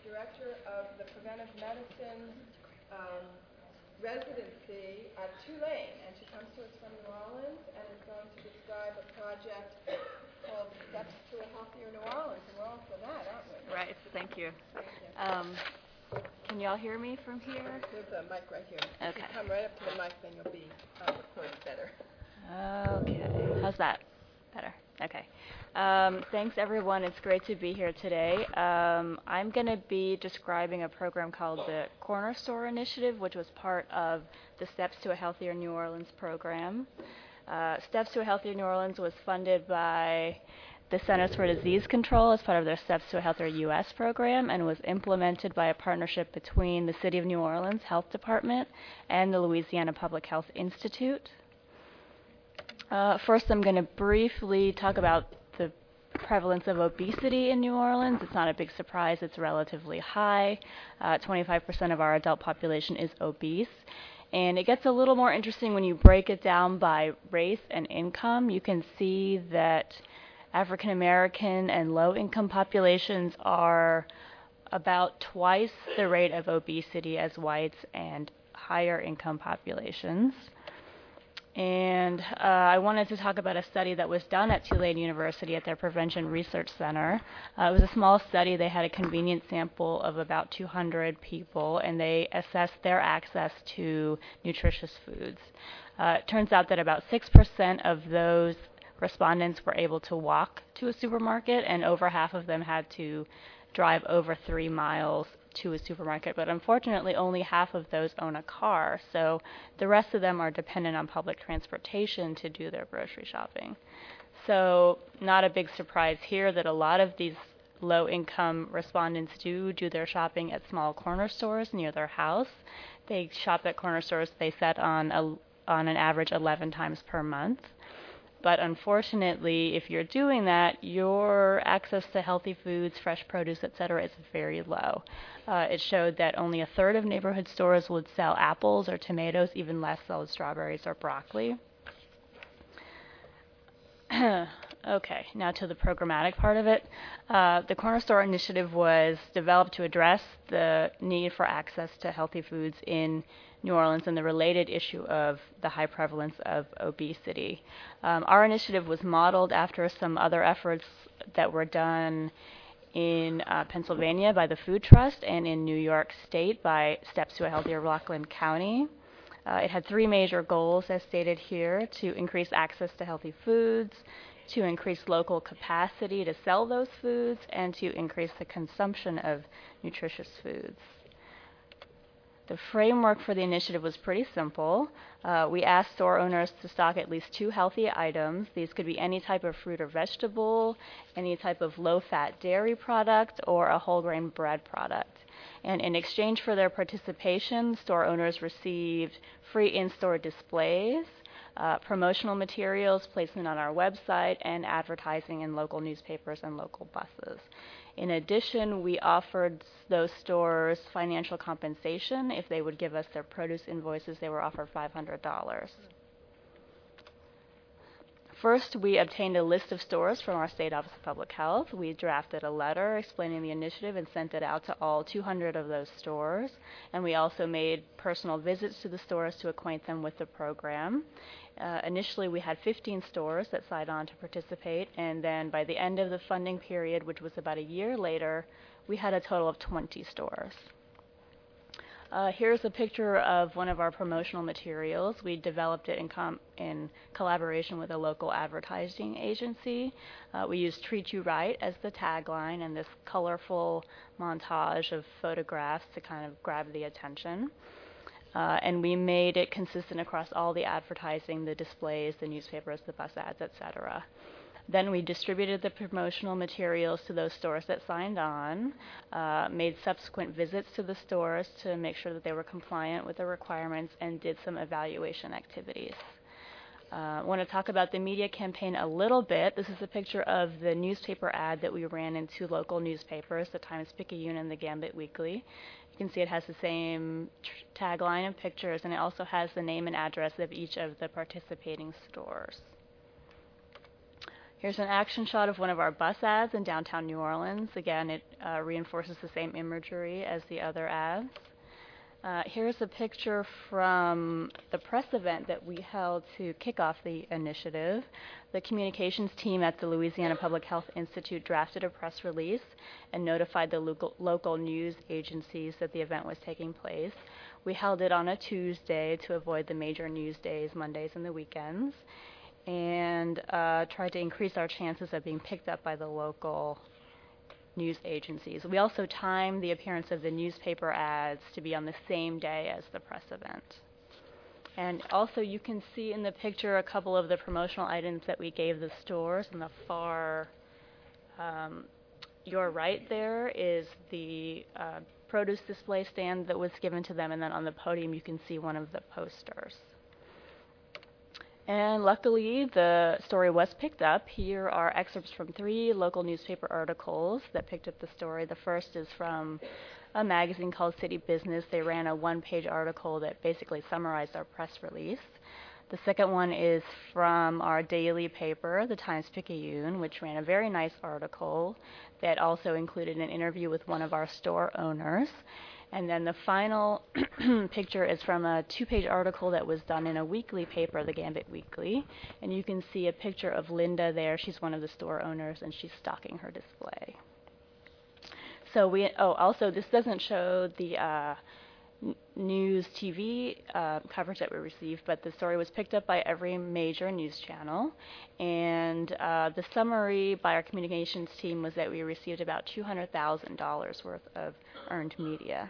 director of the preventive medicine residency at Tulane, and she comes to us from New Orleans and is going to describe a project called Steps to a Healthier New Orleans, and we're all for that, aren't we? Right, thank you. Thank you. Can y'all hear me from here? There's a mic right here. Okay. If you come right up to the mic, then you'll be recorded better. Okay. How's that? Better. Okay. Thanks, everyone. It's great to be here today. I'm going to be describing a program called the Corner Store Initiative, which was part of the Steps to a Healthier New Orleans program. Steps to a Healthier New Orleans was funded by the Centers for Disease Control as part of their Steps to a Healthier U.S. program, and was implemented by a partnership between the City of New Orleans Health Department and the Louisiana Public Health Institute. First, I'm going to briefly talk about the prevalence of obesity in New Orleans. It's not a big surprise. It's relatively high. 25% of our adult population is obese. And it gets a little more interesting when you break it down by race and income. You can see that African American and low-income populations are about twice the rate of obesity as whites and higher income populations. And I wanted to talk about a study that was done at Tulane University at their Prevention Research Center. It was a small study. They had a convenient sample of about 200 people, and they assessed their access to nutritious foods. It turns out that about 6% of those respondents were able to walk to a supermarket, and over half of them had to drive over 3 miles to a supermarket, but unfortunately only half of those own a car, so the rest of them are dependent on public transportation to do their grocery shopping. So not a big surprise here that a lot of these low-income respondents do their shopping at small corner stores near their house. They shop at corner stores, they said, on an average 11 times per month. But unfortunately, if you're doing that, your access to healthy foods, fresh produce, etc., is very low. It showed that only a third of neighborhood stores would sell apples or tomatoes, even less sold strawberries or broccoli. Okay, now to the programmatic part of it. The Corner Store Initiative was developed to address the need for access to healthy foods in New Orleans and the related issue of the high prevalence of obesity. Our initiative was modeled after some other efforts that were done in Pennsylvania by the Food Trust and in New York State by Steps to a Healthier Rockland County. It had 3 major goals, as stated here: to increase access to healthy foods, to increase local capacity to sell those foods, and to increase the consumption of nutritious foods. The framework for the initiative was pretty simple. We asked store owners to stock at least 2 healthy items. These could be any type of fruit or vegetable, any type of low-fat dairy product, or a whole grain bread product. And in exchange for their participation, store owners received free in-store displays, promotional materials, placement on our website, and advertising in local newspapers and local buses. In addition, we offered those stores financial compensation. If they would give us their produce invoices, they were offered $500. First, we obtained a list of stores from our State Office of Public Health. We drafted a letter explaining the initiative and sent it out to all 200 of those stores. And we also made personal visits to the stores to acquaint them with the program. Initially, we had 15 stores that signed on to participate, and then by the end of the funding period, which was about a year later, we had a total of 20 stores. Here's a picture of one of our promotional materials. We developed it in collaboration with a local advertising agency. We used "Treat You Right" as the tagline and this colorful montage of photographs to kind of grab the attention. And we made it consistent across all the advertising, the displays, the newspapers, the bus ads, etc. Then we distributed the promotional materials to those stores that signed on, made subsequent visits to the stores to make sure that they were compliant with the requirements, and did some evaluation activities. I want to talk about the media campaign a little bit. This is a picture of the newspaper ad that we ran in 2 local newspapers, the Times-Picayune and the Gambit Weekly. You can see it has the same tagline and pictures, and it also has the name and address of each of the participating stores. Here's an action shot of one of our bus ads in downtown New Orleans. Again, it reinforces the same imagery as the other ads. Here's a picture from the press event that we held to kick off the initiative. The communications team at the Louisiana Public Health Institute drafted a press release and notified the local news agencies that the event was taking place. We held it on a Tuesday to avoid the major news days, Mondays and the weekends, and tried to increase our chances of being picked up by the local news agencies. We also timed the appearance of the newspaper ads to be on the same day as the press event. And also you can see in the picture a couple of the promotional items that we gave the stores. On the far, your right there is the produce display stand that was given to them, and then on the podium you can see one of the posters. And luckily, the story was picked up. Here are excerpts from 3 local newspaper articles that picked up the story. The first is from a magazine called City Business. They ran a 1-page article that basically summarized our press release. The second one is from our daily paper, the Times-Picayune, which ran a very nice article that also included an interview with one of our store owners. And then the final picture is from a 2-page article that was done in a weekly paper, the Gambit Weekly. And you can see a picture of Linda there. She's one of the store owners, and she's stocking her display. So also this doesn't show the news TV coverage that we received, but the story was picked up by every major news channel. And the summary by our communications team was that we received about $200,000 worth of earned media.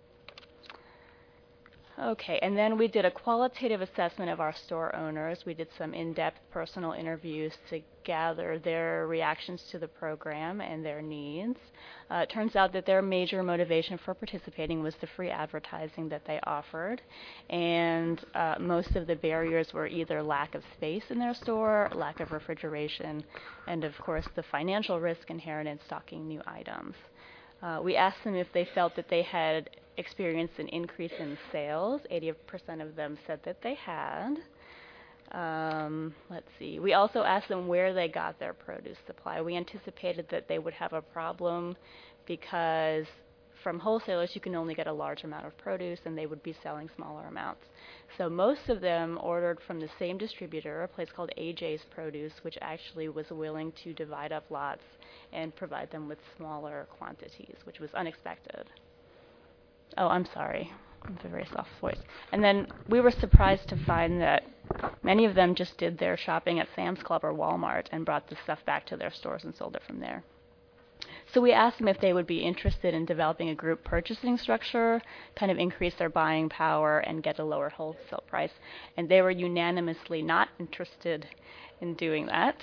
Okay, and then we did a qualitative assessment of our store owners. We did some in-depth personal interviews to gather their reactions to the program and their needs. It turns out that their major motivation for participating was the free advertising that they offered, and most of the barriers were either lack of space in their store, lack of refrigeration, and of course the financial risk inherent in stocking new items. We asked them if they felt that they had experienced an increase in sales. 80% of them said that they had. Let's see. We also asked them where they got their produce supply. We anticipated that they would have a problem because from wholesalers you can only get a large amount of produce and they would be selling smaller amounts. So most of them ordered from the same distributor, a place called AJ's Produce, which actually was willing to divide up lots and provide them with smaller quantities, which was unexpected. Oh, I'm sorry. I have a very soft voice. And then we were surprised to find that many of them just did their shopping at Sam's Club or Walmart and brought the stuff back to their stores and sold it from there. So we asked them if they would be interested in developing a group purchasing structure, kind of increase their buying power and get a lower wholesale price. And they were unanimously not interested in doing that.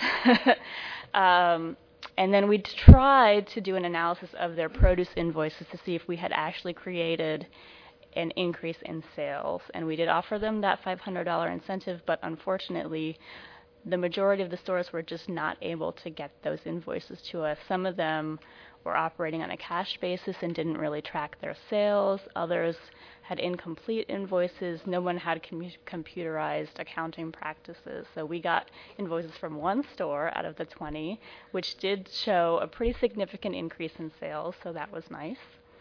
And then we tried to do an analysis of their produce invoices to see if we had actually created an increase in sales. And we did offer them that $500 incentive, but unfortunately, the majority of the stores were just not able to get those invoices to us. Some of them were operating on a cash basis and didn't really track their sales. Others had incomplete invoices. No one had computerized accounting practices. So we got invoices from one store out of the 20, which did show a pretty significant increase in sales, so that was nice.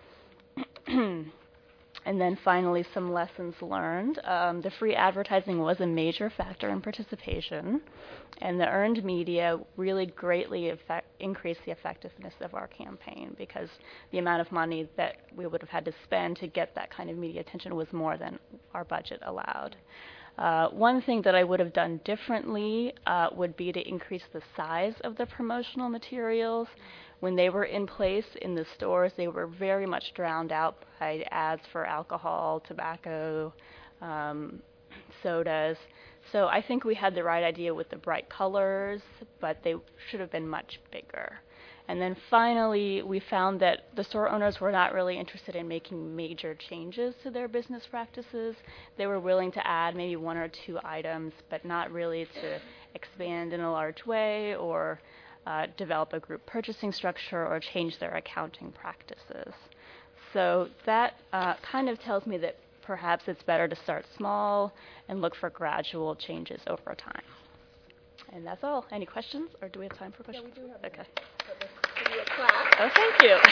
And then finally, some lessons learned. The free advertising was a major factor in participation, and the earned media really greatly increased the effectiveness of our campaign because the amount of money that we would have had to spend to get that kind of media attention was more than our budget allowed. One thing that I would have done differently would be to increase the size of the promotional materials. When they were in place in the stores, they were very much drowned out by ads for alcohol, tobacco, sodas. So I think we had the right idea with the bright colors, but they should have been much bigger. And then finally, we found that the store owners were not really interested in making major changes to their business practices. They were willing to add maybe 1 or 2 items, but not really to expand in a large way or develop a group purchasing structure or change their accounting practices. So that kind of tells me that perhaps it's better to start small and look for gradual changes over time. And that's all. Any questions, or do we have time for Yeah, questions? we do have Okay. So let's give you a clap. Oh, thank you.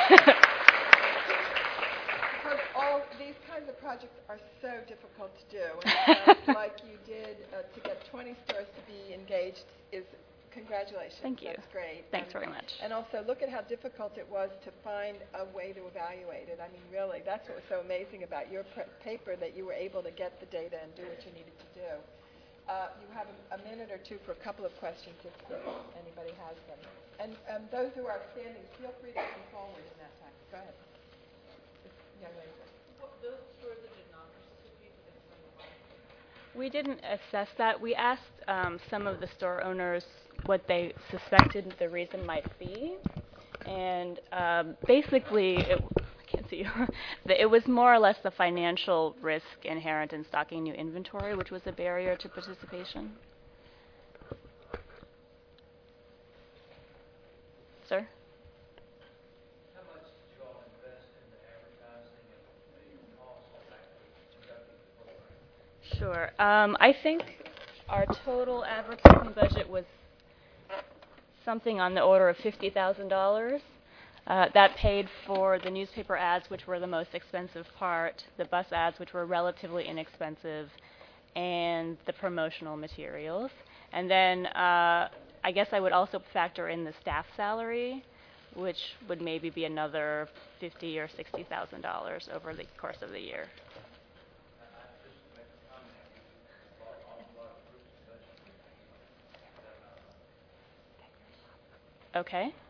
Because all these kinds of projects are so difficult to do. And like you did to get 20 stores to be engaged is congratulations. Thank you. That's great. Thanks very much. And also look at how difficult it was to find a way to evaluate it. I mean, really, that's what was so amazing about your paper, that you were able to get the data and do what you needed to do. You have a minute or two for a couple of questions if anybody has them. And those who are standing, feel free to come forward in that time. Go ahead. This young lady. Those stores that did not participate, did they explain why? We didn't assess that. We asked some of the store owners what they suspected the reason might be. And basically, I can't see you. It was more or less the financial risk inherent in stocking new inventory, which was a barrier to participation. Sir? How much did you all invest in the advertising and the cost of actually conducting the program? Sure. I think our total advertising budget was something on the order of $50,000. That paid for the newspaper ads, which were the most expensive part, the bus ads, which were relatively inexpensive, and the promotional materials. And then I guess I would also factor in the staff salary, which would maybe be another $50,000 or $60,000 over the course of the year. Just to make a comment, you bought an awful lot of groups, but Okay.